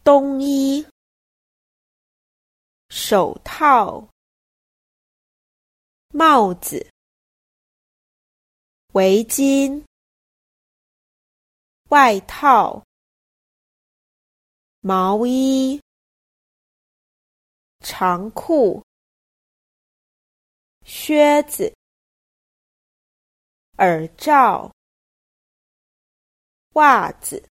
冬衣、手套、帽子、围巾、外套、毛衣、长裤、靴子、耳罩、袜子。